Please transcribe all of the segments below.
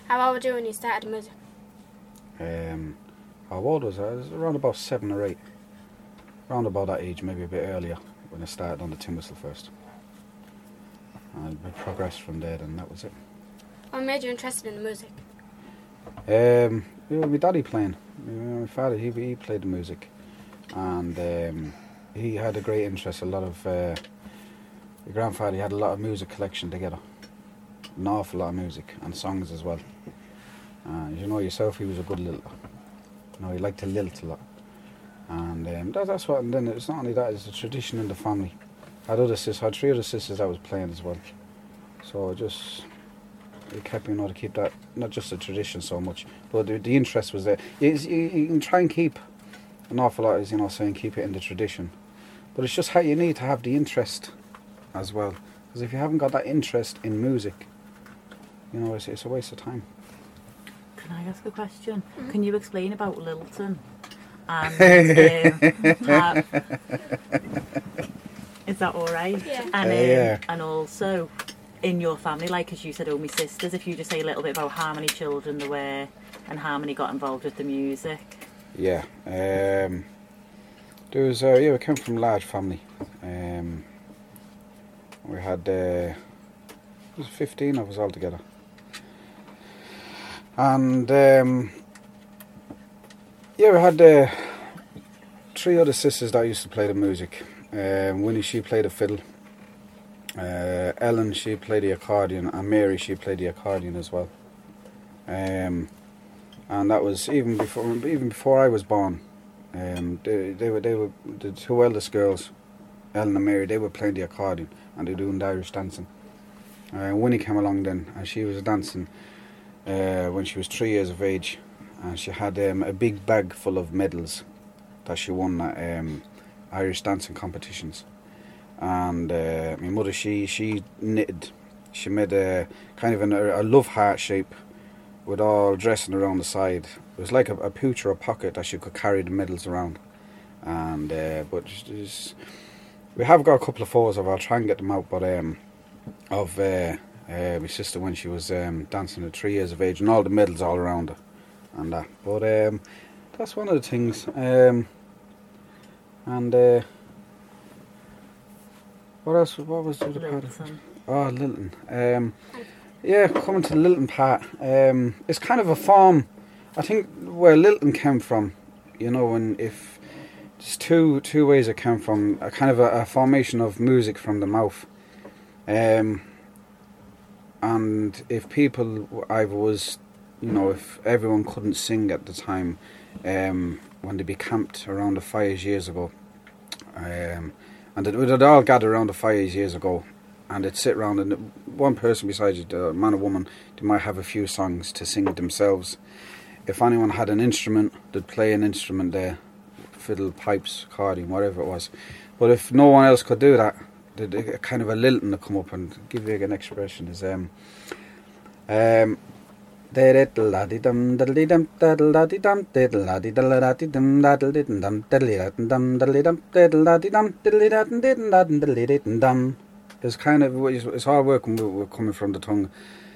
How old were you when you started music? How old was I? I was around about 7 or 8. Around about that age, maybe a bit earlier, when I started on the tin whistle first. And I progressed from there, and that was it. What made you interested in the music? My daddy playing. My father, he played the music, and he had a great interest. A lot of my grandfather, he had a lot of music collection together, an awful lot of music and songs as well. You know yourself, he was a good lilt. He liked to lilt a lot, and that's what. And then it's not only that; it's a tradition in the family. I had 3 other sisters that was playing as well, so it kept to keep that, not just a tradition so much, but the interest was there. You can try and keep an awful lot, as saying keep it in the tradition, but it's just how you need to have the interest as well. Because if you haven't got that interest in music, it's a waste of time. Can I ask a question? Mm-hmm. Can you explain about Lilton? And is that all right? Yeah. And also, in your family, like as you said, my sisters, if you just say a little bit about how many children there were and how many got involved with the music. Yeah. There was, we came from a large family. We had, there was 15 of us all together. And, we had 3 other sisters that used to play the music. Winnie, she played the fiddle. Ellen, she played the accordion, and Mary, she played the accordion as well. And that was even before I was born. They were the 2 eldest girls, Ellen and Mary. They were playing the accordion and they were doing the Irish dancing. Winnie came along then, and she was dancing when she was 3 years of age, and she had a big bag full of medals that she won at Irish dancing competitions. And my mother, she knitted. She made a kind of a love heart shape with all dressing around the side. It was like a pouch or a pocket that she could carry the medals around. And but we have got a couple of photos of her. I'll try and get them out. But of my sister when she was dancing at 3 years of age, and all the medals all around her, and that. But that's one of the things. What else? What was the other part of it? Oh, Lilton. Coming to the Lilton part. It's kind of a form, I think, where Lilton came from. And if there's two ways it came from. A kind of a formation of music from the mouth. And if people either was, if everyone couldn't sing at the time, when they be camped around the fires years ago, and they'd all gather around the fires years ago, and they'd sit around, and one person beside you, the man or woman, they might have a few songs to sing themselves. If anyone had an instrument, they'd play an instrument there, fiddle, pipes, accordion, whatever it was. But if no one else could do that, they'd kind of a lilting to come up and give you an expression is it's kind of, it's hard work when we're coming from the tongue.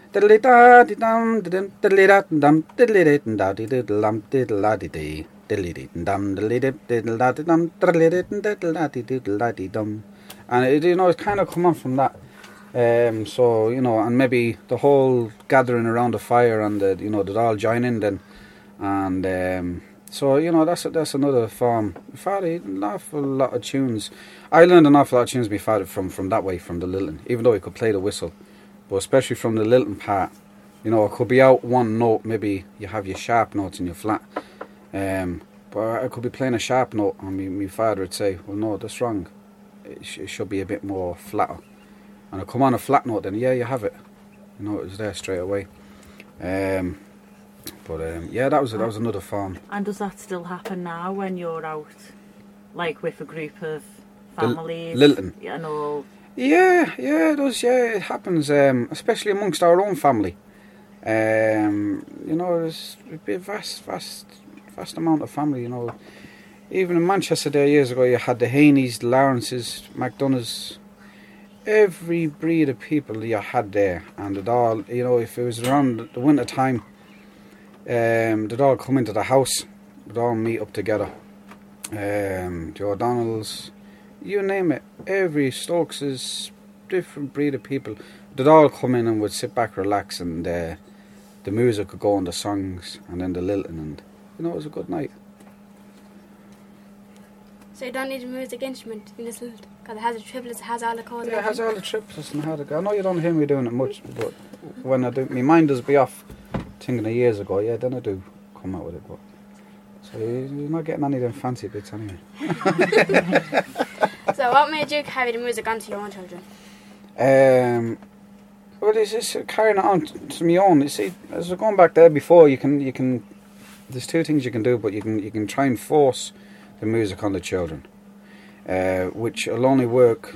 And it's kind of come on from that. So, and maybe the whole gathering around the fire, and they'd all join in then. And so, that's another form. My father, an awful lot of tunes. I learned an awful lot of tunes my father from that way, from the lilting, even though he could play the whistle. But especially from the lilting part, it could be out one note, maybe you have your sharp notes and your flat. But I could be playing a sharp note, and my father would say, well, no, that's wrong. It should be a bit more flatter. And I come on a flat note, then you have it. It was there straight away. That was another form. And does that still happen now when you're out, like with a group of families? Lilting. And all? Yeah, it does. Yeah, it happens, especially amongst our own family. There's a vast amount of family. Even in Manchester there years ago, you had the Haneys, the Lawrences, McDonoughs. every breed of people you had there, and it all, you know, if it was around the winter time, they'd all come into the house, they'd all meet up together. Joe O'Donnell's, you name it, every Stokes' different breed of people, they'd all come in and would sit back, relax, and the music would go on, the songs, and then the lilting, and you know, it was a good night. So you don't need a music instrument, you just lilt. Because it has the triplets, it has all the chords. Yeah, it has all the triplets and I know you don't hear me doing it much, but when I do, my mind does be off thinking of years ago, yeah, then I do come out with it. But so you're not getting any of them fancy bits anyway. So what made you carry the music on to your own children? Well, it's just carrying it on to my own. You see, as we're going back there before, you can. There's two things you can do, but you can try and force the music on the children, which will only work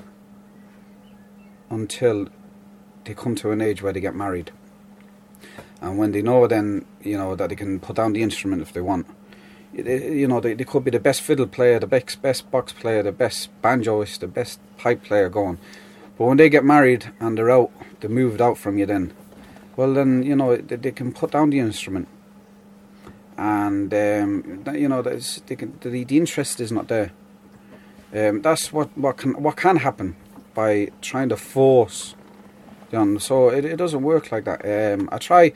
until they come to an age where they get married, and when they know, then you know that they can put down the instrument if they want. You know, they could be the best fiddle player, the best box player, the best banjoist, the best pipe player going. But when they get married and they're out, they moved out from you then, well then, you know, they can put down the instrument. And, you know, the interest is not there. That's what can happen by trying to force. So it doesn't work like that. I try.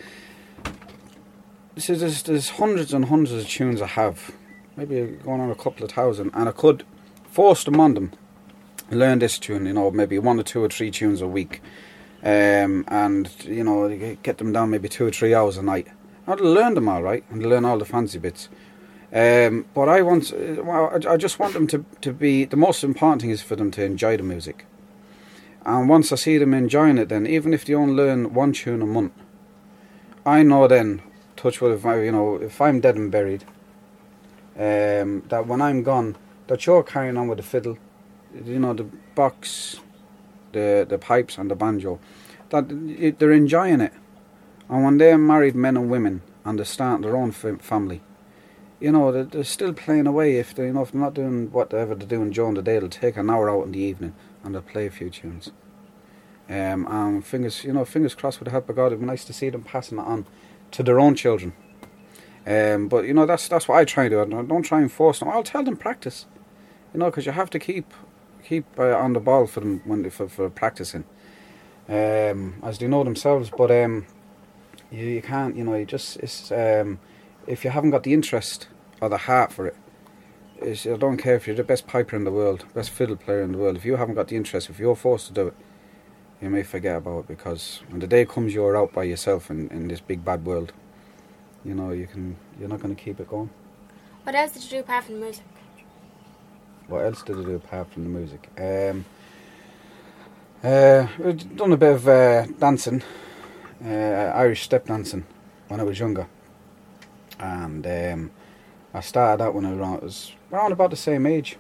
There's hundreds and hundreds of tunes I have, maybe going on a couple of thousand, and I could force them on them. Learn this tune, you know, maybe 1 or 2 or 3 tunes a week, and you know, get them down maybe 2 or 3 hours a night. I'd learn them all right, and learn all the fancy bits. But I just want them to be. The most important thing is for them to enjoy the music. And once I see them enjoying it, then even if they only learn 1 tune a month, I know then, touch wood, if I'm dead and buried, that when I'm gone, that you're carrying on with the fiddle, you know, the box, the pipes and the banjo, that they're enjoying it. And when they're married men and women and they start their own family, you know, they're still playing away. If they're not doing whatever they're doing during the day, they'll take an hour out in the evening and they'll play a few tunes. And fingers crossed with the help of God, it'd be nice to see them passing it on to their own children. But you know, that's what I try to do. I don't try and force them. I'll tell them practice, you know, because you have to keep on the ball for them for practicing, as they know themselves. But you can't, you know, if you haven't got the interest or the heart for it, I don't care if you're the best piper in the world, best fiddle player in the world. If you haven't got the interest, if you're forced to do it, you may forget about it, because when the day comes you're out by yourself in this big bad world, you know, you're not going to keep it going. What else did you do apart from the music? What else did I do apart from the music? We've done a bit of dancing, Irish step dancing, when I was younger. And I started out when I was around about the same age.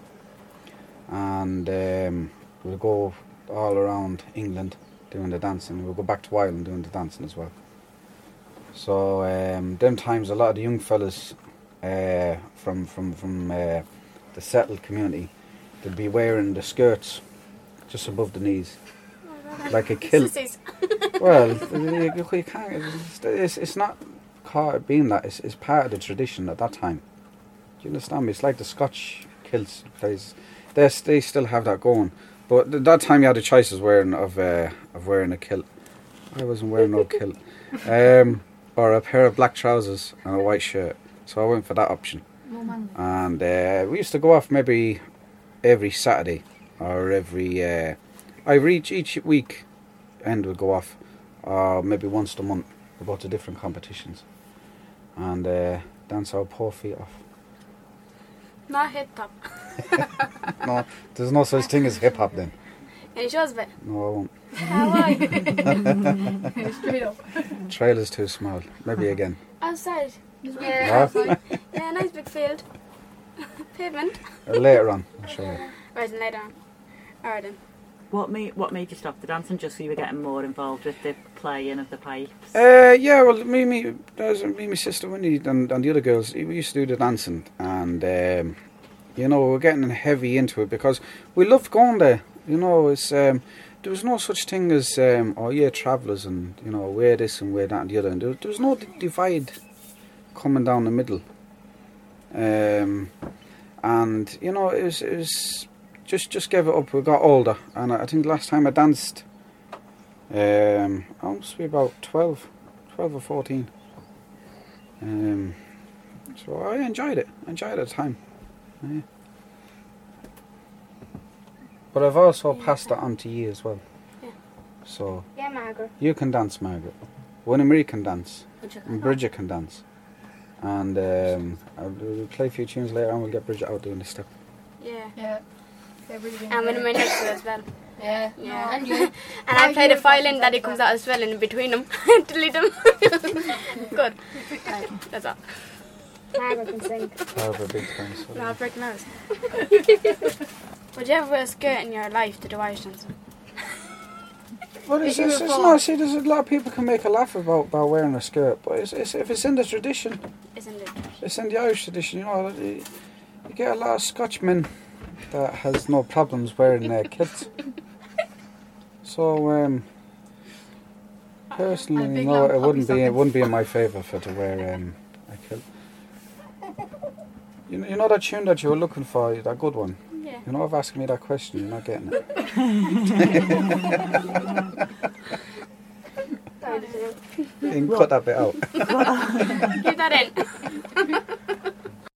And we'll go all around England doing the dancing. We'll go back to Ireland doing the dancing as well. So them times, a lot of the young fellas from the settled community, they'd be wearing the skirts just above the knees, like a kilt. Well, you can't. It's not caught being that. It's part of the tradition at that time. Do you understand me? It's like the Scotch kilts plays. They still have that going. But at that time you had a choice of wearing a kilt. I wasn't wearing no kilt. Or a pair of black trousers and a white shirt. So I went for that option. And we used to go off maybe every Saturday or each week end would go off, maybe once a month. We go to different competitions and dance our poor feet off. Not hip hop. No, there's no such thing as hip hop then. Can you show us a bit? No, I won't. Why? Straight up. Trailer's too small. Maybe again. Outside. Yeah. Yeah, nice big field. Pavement. Later on, I'll show you. Right, and later on. Alright then. What made you stop the dancing? Just so you were getting more involved with the playing of the pipes? Yeah, well, me, my sister Winnie and the other girls, we used to do the dancing, and you know, we're getting heavy into it because we loved going there. You know, it's there was no such thing as travellers and wear this and wear that and the other. And there was no divide coming down the middle. And it was just gave it up. We got older, and I think the last time I danced, I must be about 12 or 14. So I enjoyed it. I enjoyed it at the time. Yeah. But I've also passed that on to you as well. Yeah. So Yeah, Margaret. you can dance, Margaret. Winnie-Marie can dance. And Bridget can dance. And we'll play a few tunes later and we'll get Bridget out doing this step. Yeah. Yeah. They're really doing And great. Winnie-Marie next to it as well. Yeah. Yeah. And you. And I play the violin that he comes out as well in between them to lead them. Good. Right, that's all. Margaret can sing. I have a big time. So. No, I'll break my nose. Would you ever wear a skirt in your life to do Irish dancing? Well, it's not. See, there's a lot of people can make a laugh about wearing a skirt, but it's if it's in the tradition, Isn't it? it's in the Irish tradition. You get a lot of Scotchmen that has no problems wearing kilts. So, personally, big no, long it wouldn't be in my favour to wear a kilt. You know that tune that you were looking for, that good one. Yeah. You're not asking me that question. You're not getting it. You can cut that bit out. Keep that in.